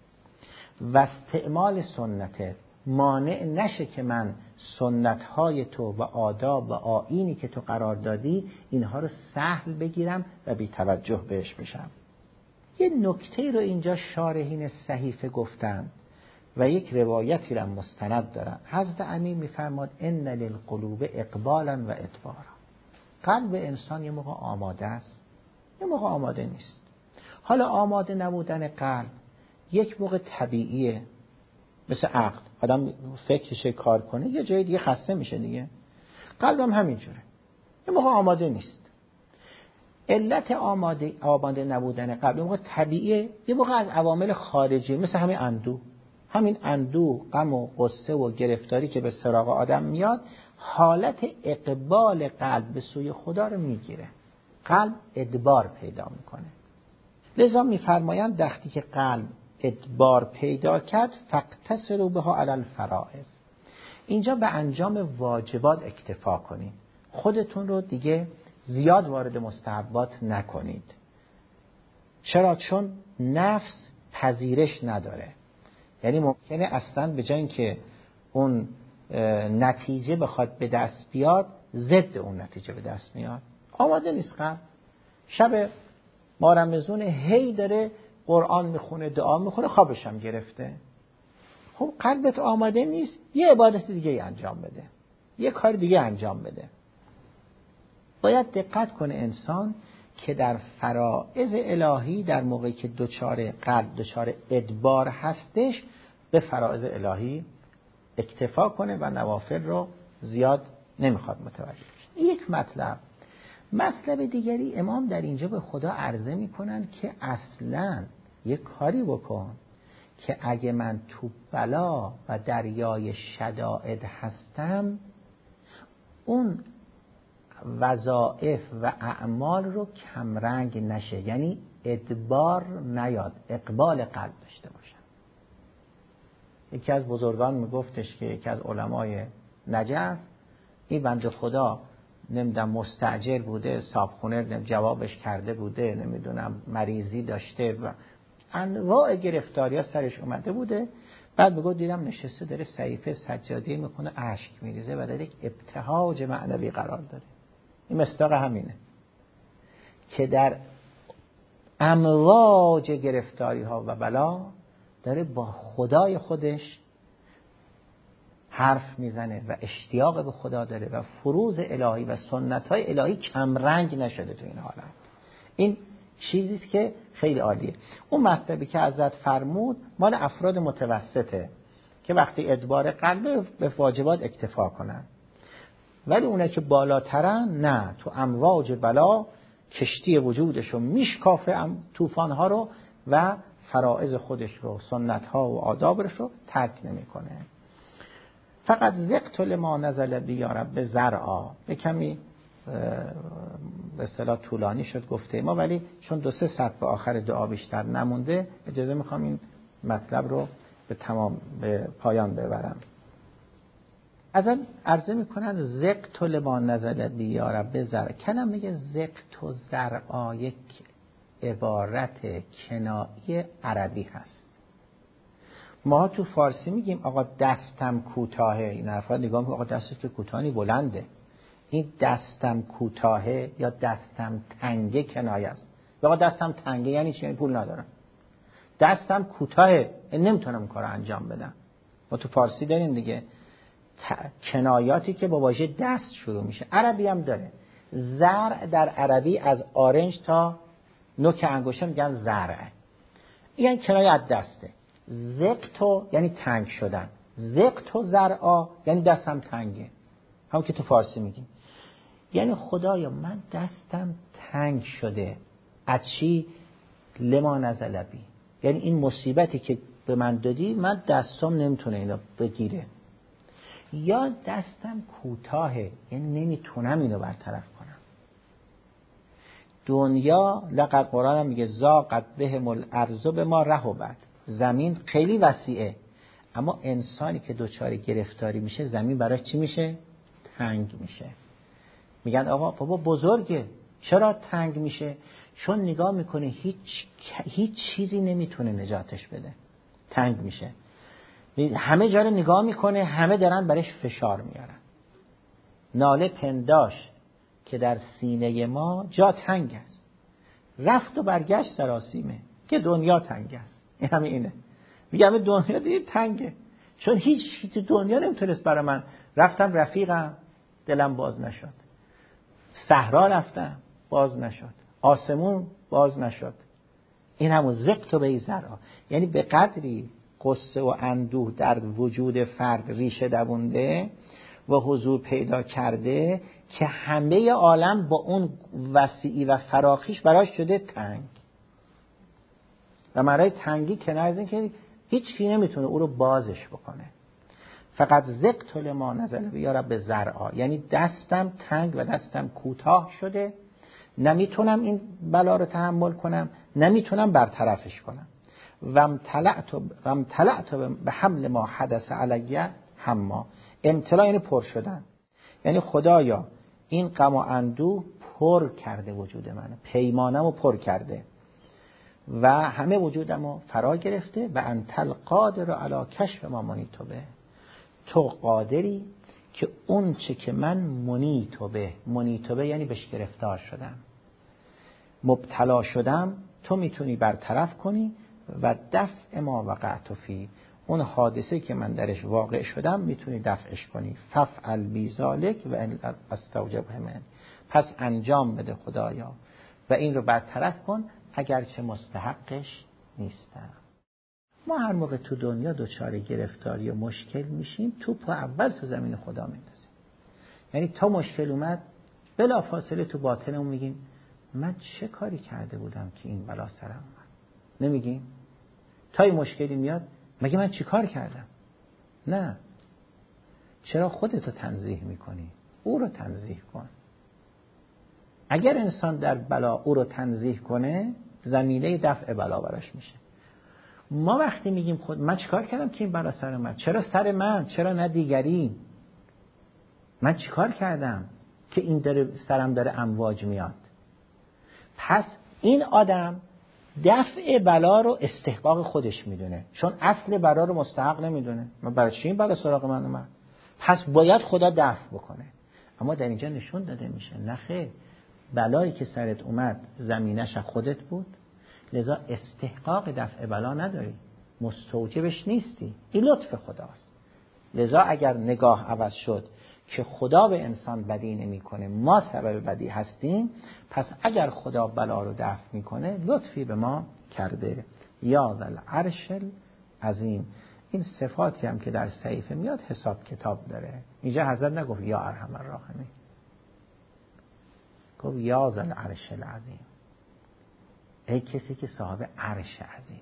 و استعمال سنتت مانع نشه که من سنتهای تو و آداب و آیینی که تو قرار دادی اینها رو سهل بگیرم و بی توجه بهش بشم. یه نکته رو اینجا شارحین صحیفه گفتن و یک روایتی را مستند دارن. حضرت امیر میفرماد ان للقلوب اقبالا و ادبارا. قلب انسان یه موقع آماده است، یه موقع آماده نیست. حالا آماده نبودن قلب یک موقع طبیعیه، مثل عقل، آدم فکرش کار کنه یه جای دیگه خسته میشه دیگه. قلبم همینجوره، یه موقع آماده نیست. علت آماده آماده نبودن قلب یه موقع طبیعیه، یه موقع از عوامل خارجی، مثل همین اندوه. همین اندوه، غم و غصه و گرفتاری که به سراغ آدم میاد، حالت اقبال قلب به سوی خدا رو میگیره، قلب ادبار پیدا میکنه. لذا میفرمایند وقتی که قلب ادبار پیدا کرد فاقتصروا بها علی الفرائض، اینجا به انجام واجبات اکتفا کنید، خودتون رو دیگه زیاد وارد مستحبات نکنید. چرا؟ چون نفس پذیرش نداره. یعنی ممکنه اصلا به جای اینکه اون نتیجه بخواد به دست بیاد، ضد اون نتیجه به دست میاد. آماده نیست قلب. شب ما رمضون هی داره قرآن میخونه، دعا میخونه، خوابش هم گرفته. خب قلبت آماده نیست، یه عبادت دیگه انجام بده، یه کار دیگه انجام بده. باید دقت کنه انسان که در فرائض الهی در موقعی که دوچار قلب، دوچار ادبار هستش، به فرائض الهی اکتفا کنه و نوافل رو زیاد نمیخواد متوجه بشه. یک مطلب. مطلب دیگری، امام در اینجا به خدا عرضه میکنن که اصلاً یک کاری بکن که اگه من تو بلا و دریای شدائد هستم، اون وظائف و اعمال رو کمرنگ نشه، یعنی ادبار نیاد، اقبال قلب داشته باشم. یکی از بزرگان میگفتش که یکی از علمای نجف، این بنده خدا نمیدونم مستعجل بوده، صابخونه جوابش کرده بوده، نمیدونم مریضی داشته و انواع گرفتاری ها سرش اومده بوده. بعد میگه دیدم نشسته داره صحیفه سجادی میخونه، اشک میریزه و در یک ابتهاج معنوی قرار داره. این مصداق همینه که در امواج گرفتاری ها و بلا داره با خدای خودش حرف میزنه و اشتیاق به خدا داره و فروض الهی و سنت های الهی کمرنگ نشده تو این حالت. این چیزیست که خیلی عالیه. اون مطلبی که حضرت فرمود مال افراد متوسطه که وقتی ادبار قلب به واجبات اکتفا کنن، ولی اونه که بالاترن نه، تو امواج بلا کشتی وجودش رو میشکافه، طوفان ها رو، و فرائض خودش رو، سنت ها و آدابش رو ترک نمیکنه. فقط زقت لما نزل بی یا رب زرعا، به کمی به اصطلاح طولانی شد گفته ما، ولی چون دو سه سطر به آخر دعا بیشتر نمونده، اجازه میخوام این مطلب رو به تمام به پایان ببرم. اصلا عرضه میکنن زقت لما نزل بی یا رب زرع. کنم میگه زقت و زرعا یک عبارت کنایی عربی هست. ما تو فارسی میگیم آقا دستم کوتاهه، این حرفا نگاه میکنم آقا دستت که کوتاهی بلنده. این دستم کوتاهه یا دستم تنگه کنایه است. آقا دستم تنگه یعنی چی؟ یعنی پول ندارم. دستم کوتاهه نمیتونم این کارو انجام بدم. ما تو فارسی داریم دیگه کنایاتی که با واژه دست شروع میشه. عربی هم داره. زرع در عربی از آرنج تا نوک انگشتم میگن زرع. این کنایه از دسته. زقتو یعنی تنگ شدن. زقتو زرعا یعنی دستم تنگه. همون که تو فارسی میگیم. یعنی خدایا من دستم تنگ شده. از چی؟ لما نزل بی. یعنی این مصیبتی که به من دادی من دستم نمیتونه اینو بگیره. یا دستم کوتاهه یعنی نمیتونم اینو برطرف کنم. دنیا لقد قرآن هم میگه زاقت بهم الارض بما رحبت. زمین خیلی وسیعه اما انسانی که دوچار گرفتاری میشه زمین براش چی میشه؟ تنگ میشه. میگن آقا بابا بزرگه چرا تنگ میشه؟ چون نگاه میکنه هیچ هیچ چیزی نمیتونه نجاتش بده، تنگ میشه. همه جا رو نگاه میکنه همه دارن برش فشار میارن. ناله پنداش که در سینه ما جا تنگ است، رفت و برگشت سراسیمه که دنیا تنگ است. این همه اینه. میگه همه دنیا دید تنگه چون هیچ چیز دنیا نمیتونست برای من. رفتم رفیقم دلم باز نشد، صحرا رفتم باز نشد، آسمون باز نشد. این همون زقت و بیزرا، یعنی به قدری قصه و اندوه در وجود فرد ریشه دوونده و حضور پیدا کرده که همه عالم با اون وسیعی و فراخیش براش شده تنگ. و مرای تنگی کنار از این که هیچ کی نمیتونه او رو بازش بکنه. فقط زقت لما نزل بی یا رب زرعا، یعنی دستم تنگ و دستم کوتاه شده، نمیتونم این بلا رو تحمل کنم، نمیتونم برطرفش کنم. و امتلعت به حمل ما حدث علیه حما. امتلاع یعنی پر شدن، یعنی خدایا این غم و اندوه پر کرده وجود منو، پیمانمو پر کرده و همه وجودمو فرا گرفته. و انت القادر علی کشف ما منیت به. تو قادری که اون چه که من منیت به، منیت به یعنی بهش گرفتار شدم، مبتلا شدم، تو میتونی برطرف کنی. و دفع ما وقعت فی، اون حادثه که من درش واقع شدم میتونی دفعش کنی. ففعل بی ذالک و ان استوجبه من، پس انجام بده خدایا و این رو برطرف کن اگرچه مستحقش نیستم. ما هر موقع تو دنیا دچار گرفتاری و مشکل میشیم توپو اول تو زمین خدا میندازیم. یعنی تا مشکل اومد بلا فاصله تو باطنمون میگیم من چه کاری کرده بودم که این بلا سرم اومد؟ نمیگیم؟ تا این مشکلی میاد مگه من چی کار کردم؟ نه. چرا خودتو تنزیه میکنی؟ او رو تنزیه کن. اگر انسان در بلا او رو تنزیه کنه زمینه دفع بلا براش میشه. ما وقتی میگیم خود من چی کار کردم که این بلا سر من؟ چرا سر من؟ چرا نه دیگری؟ من چی کار کردم که این داره سرم داره امواج میاد؟ پس این آدم دفع بلا رو استحقاق خودش میدونه، چون اصل بلا رو مستحق نمیدونه. من برای چی این بلا سراغ من اومد؟ پس باید خدا دفع بکنه. اما در اینجا نشون داده میشه نه خیر، بلایی که سرت اومد زمینش خودت بود، لذا استحقاق دفع بلا نداری، مستوجبش نیستی، این لطف خداست. لذا اگر نگاه عوض شد که خدا به انسان بدی نمی کنه، ما سبب بدی هستیم، پس اگر خدا بلا رو دفع میکنه لطفی به ما کرده. یا ذل عرش عظیم. این صفاتی هم که در صحیفه میاد حساب کتاب داره. اینجا حضرت نگفت یا ارحم الراحمین، گفت یا ذل عرش العظیم، ای کسی که صاحب عرش عظیمی.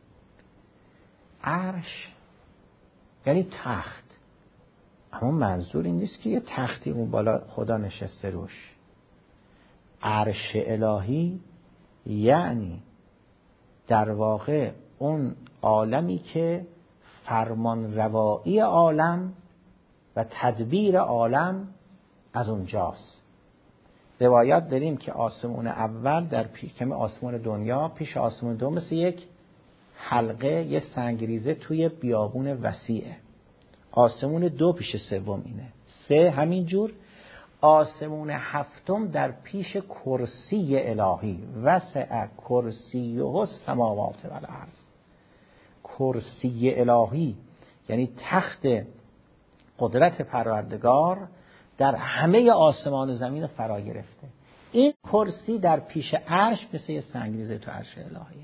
عرش یعنی تخت، اما منظور این نیست که یه تختی اون بالا خدا نشسته روش. عرش الهی یعنی در واقع اون عالمی که فرمان روایی عالم و تدبیر عالم از اونجاست. روایات داریم که آسمون اول در پیشکم آسمون دنیا پیش آسمون دو مثل یک حلقه، یه سنگریزه توی بیابون وسیعه. آسمون دو پیش سوم اینه. سه همینجور. آسمون هفتم در پیش کرسی الهی. وسع کرسیه السماوات و الارض. کرسی الهی یعنی تخت قدرت پروردگار در همه آسمان و زمین فرا گرفته. این کرسی در پیش عرش مثل یه سنگریزه تو عرش الهیه.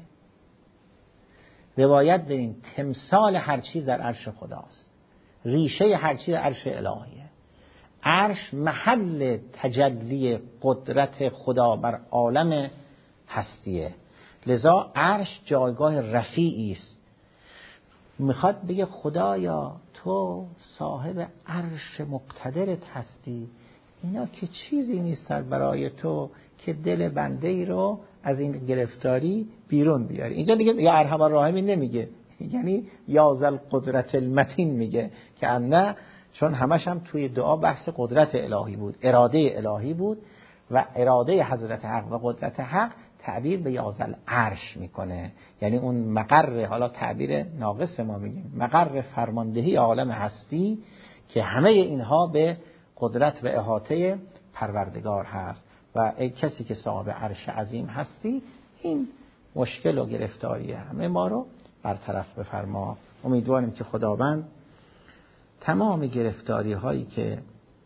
روایت داریم تمثال هر چیز در عرش خداست، ریشه هر چیز در عرش الهیه. عرش محل تجلی قدرت خدا بر عالم هستیه. لذا عرش جایگاه رفیعی است. میخواد بگه خدایا تو صاحب عرش مقتدرت هستی، اینا که چیزی نیست برای تو که دل بنده ای رو از این گرفتاری بیرون بیاری. اینجا دیگه یا ارحم الراحمین نمیگه، یعنی یا ذل قدرت المتین میگه که نه، چون همش هم توی دعا بحث قدرت الهی بود، اراده الهی بود و اراده حضرت حق و قدرت حق تعبیر به یازل عرش میکنه. یعنی اون مقر، حالا تعبیر ناقص ما میگیم، مقر فرماندهی عالم هستی که همه اینها به قدرت و احاطه پروردگار هست. و ای کسی که صاحب عرش عظیم هستی، این مشکل و گرفتاری همه ما رو برطرف بفرما. امیدواریم که خداوند تمام گرفتاری هایی که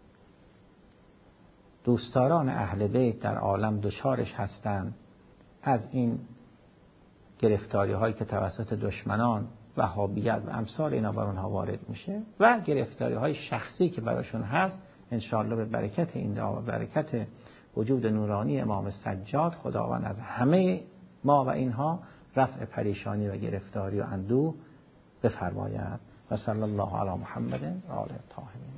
دوستداران اهل بیت در عالم دچارش هستند، از این گرفتاری هایی که توسط دشمنان وهابیت و امثال اینا بر اونها وارد میشه و گرفتاری های شخصی که براشون هست، انشاءالله به برکت این دعا و برکت وجود نورانی امام سجاد خداوند از همه ما و اینها رفع پریشانی و گرفتاری و اندوه بفرماید. و صلی الله علی محمد و آله الطاهرین.